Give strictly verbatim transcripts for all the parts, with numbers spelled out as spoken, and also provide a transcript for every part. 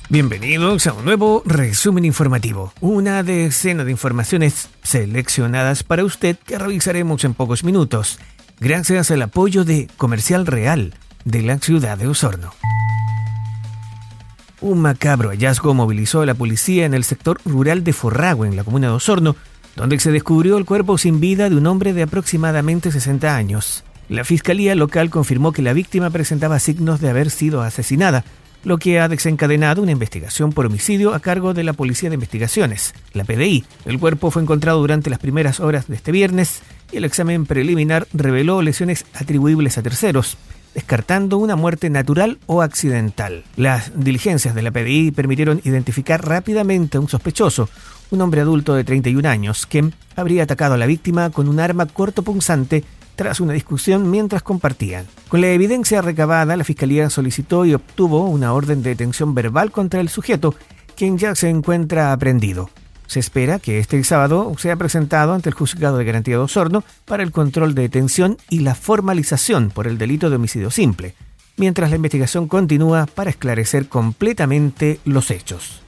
Bienvenidos a un nuevo resumen informativo. Una decena de informaciones seleccionadas para usted que revisaremos en pocos minutos, gracias al apoyo de Comercial Real de la ciudad de Osorno. Un macabro hallazgo movilizó a la policía en el sector rural de Forragüe, en la comuna de Osorno, donde se descubrió el cuerpo sin vida de un hombre de aproximadamente sesenta años. La fiscalía local confirmó que la víctima presentaba signos de haber sido asesinada, lo que ha desencadenado una investigación por homicidio a cargo de la Policía de Investigaciones, la P D I. El cuerpo fue encontrado durante las primeras horas de este viernes y el examen preliminar reveló lesiones atribuibles a terceros, descartando una muerte natural o accidental. Las diligencias de la P D I permitieron identificar rápidamente a un sospechoso, un hombre adulto de treinta y un años, que habría atacado a la víctima con un arma cortopunzante tras una discusión mientras compartían. Con la evidencia recabada, la Fiscalía solicitó y obtuvo una orden de detención verbal contra el sujeto, quien ya se encuentra aprehendido. Se espera que este sábado sea presentado ante el Juzgado de Garantía de Osorno para el control de detención y la formalización por el delito de homicidio simple, mientras la investigación continúa para esclarecer completamente los hechos.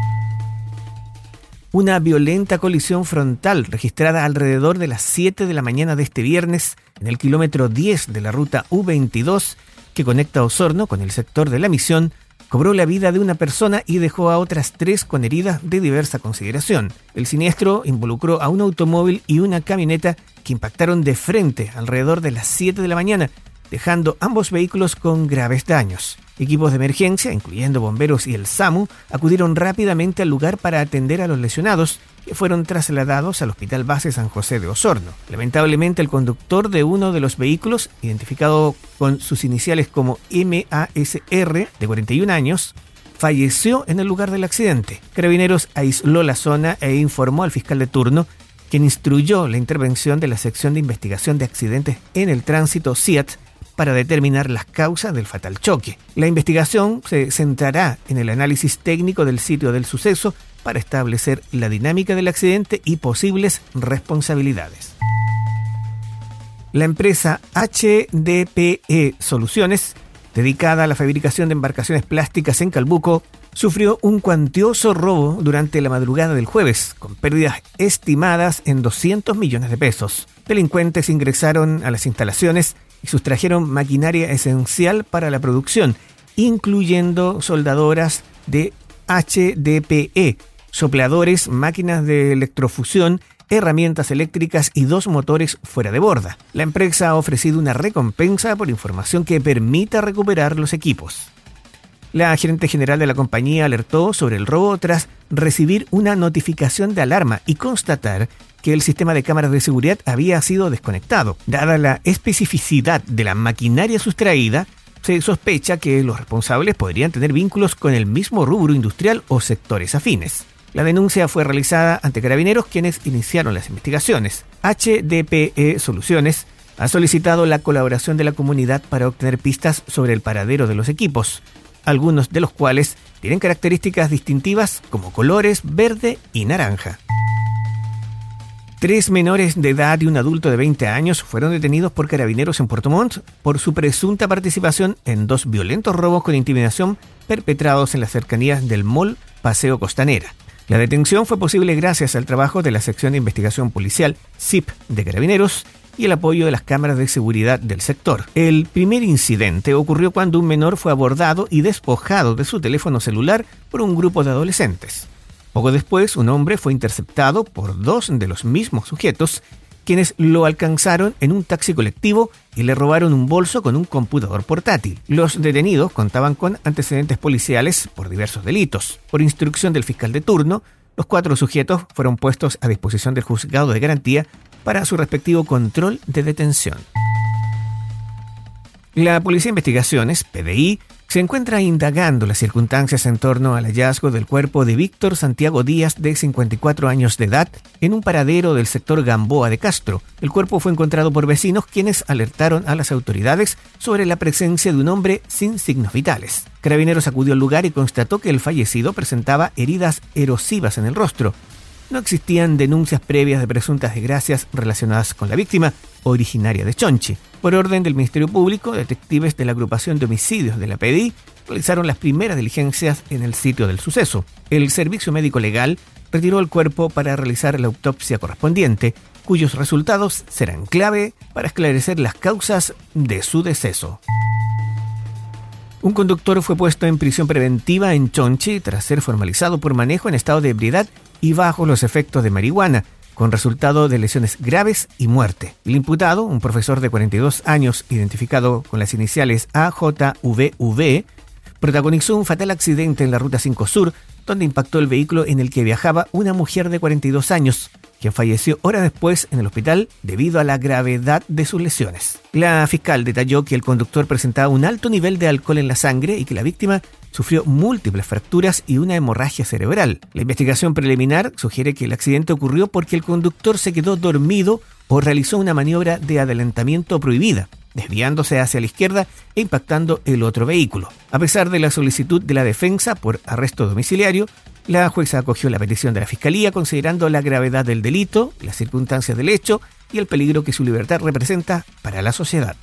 Una violenta colisión frontal registrada alrededor de las siete de la mañana de este viernes en el kilómetro diez de la ruta U veintidós que conecta Osorno con el sector de La Misión cobró la vida de una persona y dejó a otras tres con heridas de diversa consideración. El siniestro involucró a un automóvil y una camioneta que impactaron de frente alrededor de las siete de la mañana, dejando ambos vehículos con graves daños. Equipos de emergencia, incluyendo bomberos y el SAMU, acudieron rápidamente al lugar para atender a los lesionados, que fueron trasladados al Hospital Base San José de Osorno. Lamentablemente, el conductor de uno de los vehículos, identificado con sus iniciales como M A S R, de cuarenta y un años, falleció en el lugar del accidente. Carabineros aisló la zona e informó al fiscal de turno, quien instruyó la intervención de la Sección de Investigación de Accidentes en el Tránsito C I A T para determinar las causas del fatal choque. La investigación se centrará en el análisis técnico del sitio del suceso para establecer la dinámica del accidente y posibles responsabilidades. La empresa H D P E Soluciones, dedicada a la fabricación de embarcaciones plásticas en Calbuco, sufrió un cuantioso robo durante la madrugada del jueves, con pérdidas estimadas en doscientos millones de pesos. Delincuentes ingresaron a las instalaciones y sustrajeron maquinaria esencial para la producción, incluyendo soldadoras de H D P E, sopladores, máquinas de electrofusión, herramientas eléctricas y dos motores fuera de borda. La empresa ha ofrecido una recompensa por información que permita recuperar los equipos. La gerente general de la compañía alertó sobre el robo tras recibir una notificación de alarma y constatar que el sistema de cámaras de seguridad había sido desconectado. Dada la especificidad de la maquinaria sustraída, se sospecha que los responsables podrían tener vínculos con el mismo rubro industrial o sectores afines. La denuncia fue realizada ante Carabineros, quienes iniciaron las investigaciones. H D P E Soluciones ha solicitado la colaboración de la comunidad para obtener pistas sobre el paradero de los equipos, algunos de los cuales tienen características distintivas como colores verde y naranja. Tres menores de edad y un adulto de veinte años fueron detenidos por Carabineros en Puerto Montt por su presunta participación en dos violentos robos con intimidación perpetrados en las cercanías del Mall Paseo Costanera. La detención fue posible gracias al trabajo de la Sección de Investigación Policial S I P de Carabineros y el apoyo de las cámaras de seguridad del sector. El primer incidente ocurrió cuando un menor fue abordado y despojado de su teléfono celular por un grupo de adolescentes. Poco después, un hombre fue interceptado por dos de los mismos sujetos, quienes lo alcanzaron en un taxi colectivo y le robaron un bolso con un computador portátil. Los detenidos contaban con antecedentes policiales por diversos delitos. Por instrucción del fiscal de turno, los cuatro sujetos fueron puestos a disposición del Juzgado de Garantía para su respectivo control de detención. La Policía de Investigaciones, P D I, se encuentra indagando las circunstancias en torno al hallazgo del cuerpo de Víctor Santiago Díaz, de cincuenta y cuatro años de edad, en un paradero del sector Gamboa de Castro. El cuerpo fue encontrado por vecinos, quienes alertaron a las autoridades sobre la presencia de un hombre sin signos vitales. Carabineros acudió al lugar y constató que el fallecido presentaba heridas erosivas en el rostro. No existían denuncias previas de presuntas desgracias relacionadas con la víctima, originaria de Chonchi. Por orden del Ministerio Público, detectives de la agrupación de homicidios de la P D I realizaron las primeras diligencias en el sitio del suceso. El Servicio Médico Legal retiró el cuerpo para realizar la autopsia correspondiente, cuyos resultados serán clave para esclarecer las causas de su deceso. Un conductor fue puesto en prisión preventiva en Chonchi tras ser formalizado por manejo en estado de ebriedad y bajo los efectos de marihuana, con resultado de lesiones graves y muerte. El imputado, un profesor de cuarenta y dos años identificado con las iniciales A J V V, protagonizó un fatal accidente en la Ruta cinco Sur, donde impactó el vehículo en el que viajaba una mujer de cuarenta y dos años, quien falleció horas después en el hospital debido a la gravedad de sus lesiones. La fiscal detalló que el conductor presentaba un alto nivel de alcohol en la sangre y que la víctima sufrió múltiples fracturas y una hemorragia cerebral. La investigación preliminar sugiere que el accidente ocurrió porque el conductor se quedó dormido o realizó una maniobra de adelantamiento prohibida, desviándose hacia la izquierda e impactando el otro vehículo. A pesar de la solicitud de la defensa por arresto domiciliario, la jueza acogió la petición de la Fiscalía considerando la gravedad del delito, las circunstancias del hecho y el peligro que su libertad representa para la sociedad.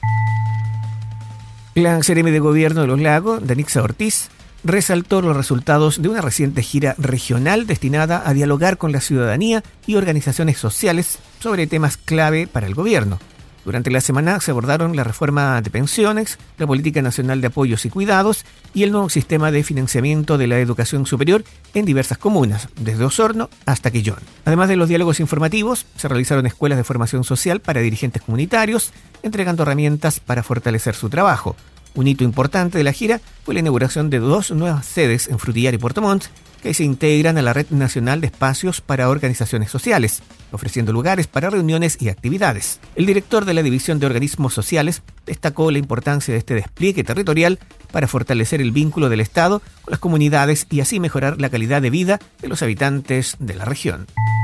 La Seremi de Gobierno de Los Lagos, Danixa Ortiz, resaltó los resultados de una reciente gira regional destinada a dialogar con la ciudadanía y organizaciones sociales sobre temas clave para el gobierno. Durante la semana se abordaron la reforma de pensiones, la política nacional de apoyos y cuidados y el nuevo sistema de financiamiento de la educación superior en diversas comunas, desde Osorno hasta Quillón. Además de los diálogos informativos, se realizaron escuelas de formación social para dirigentes comunitarios, entregando herramientas para fortalecer su trabajo. Un hito importante de la gira fue la inauguración de dos nuevas sedes en Frutillar y Puerto Montt, que se integran a la Red Nacional de Espacios para Organizaciones Sociales, ofreciendo lugares para reuniones y actividades. El director de la División de Organismos Sociales destacó la importancia de este despliegue territorial para fortalecer el vínculo del Estado con las comunidades y así mejorar la calidad de vida de los habitantes de la región.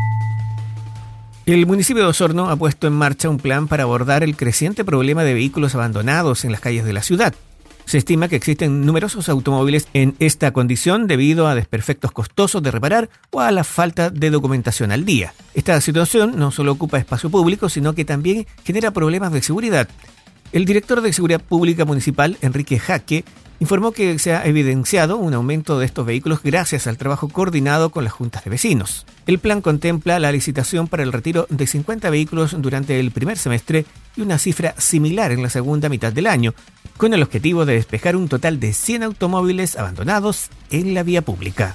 El municipio de Osorno ha puesto en marcha un plan para abordar el creciente problema de vehículos abandonados en las calles de la ciudad. Se estima que existen numerosos automóviles en esta condición debido a desperfectos costosos de reparar o a la falta de documentación al día. Esta situación no solo ocupa espacio público, sino que también genera problemas de seguridad. El director de Seguridad Pública Municipal, Enrique Jaque, informó que se ha evidenciado un aumento de estos vehículos gracias al trabajo coordinado con las juntas de vecinos. El plan contempla la licitación para el retiro de cincuenta vehículos durante el primer semestre y una cifra similar en la segunda mitad del año, con el objetivo de despejar un total de cien automóviles abandonados en la vía pública.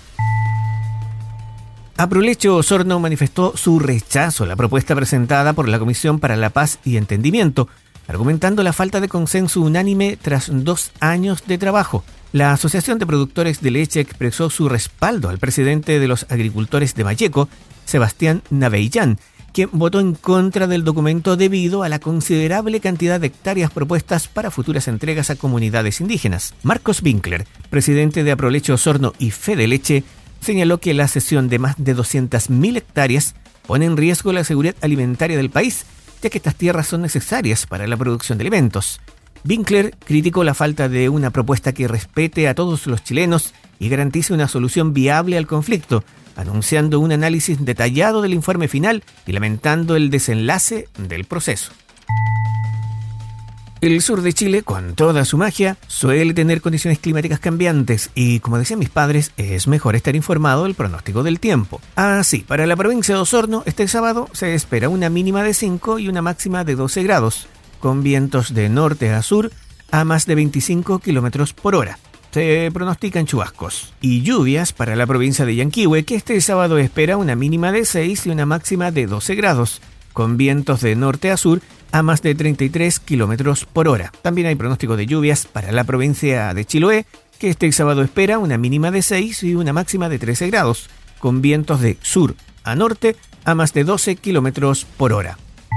Aprolecho Osorno manifestó su rechazo a la propuesta presentada por la Comisión para la Paz y Entendimiento, argumentando la falta de consenso unánime tras dos años de trabajo. La Asociación de Productores de Leche expresó su respaldo al presidente de los agricultores de Mayeco, Sebastián Navellán, quien votó en contra del documento debido a la considerable cantidad de hectáreas propuestas para futuras entregas a comunidades indígenas. Marcos Winkler, presidente de Aprolecho Osorno y Fede Leche, señaló que la cesión de más de doscientas mil hectáreas pone en riesgo la seguridad alimentaria del país, ya que estas tierras son necesarias para la producción de alimentos. Winkler criticó la falta de una propuesta que respete a todos los chilenos y garantice una solución viable al conflicto, anunciando un análisis detallado del informe final y lamentando el desenlace del proceso. El sur de Chile, con toda su magia, suele tener condiciones climáticas cambiantes y, como decían mis padres, es mejor estar informado del pronóstico del tiempo. Así, para la provincia de Osorno, este sábado se espera una mínima de cinco y una máxima de doce grados, con vientos de norte a sur a más de veinticinco kilómetros por hora. Se pronostican chubascos y lluvias para la provincia de Yanquihue, que este sábado espera una mínima de seis y una máxima de doce grados, con vientos de norte a sur a más de treinta y tres kilómetros por hora. También hay pronóstico de lluvias para la provincia de Chiloé, que este sábado espera una mínima de seis y una máxima de trece grados, con vientos de sur a norte a más de doce kilómetros por hora.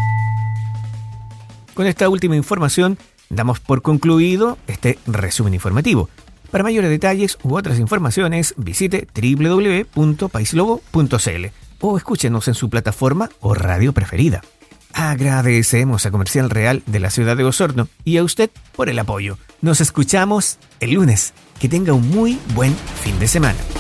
Con esta última información, damos por concluido este resumen informativo. Para mayores detalles u otras informaciones, visite doble u doble u doble u punto paislobo punto c l o escúchenos en su plataforma o radio preferida. Agradecemos a Comercial Real de la ciudad de Osorno y a usted por el apoyo. Nos escuchamos el lunes. Que tenga un muy buen fin de semana.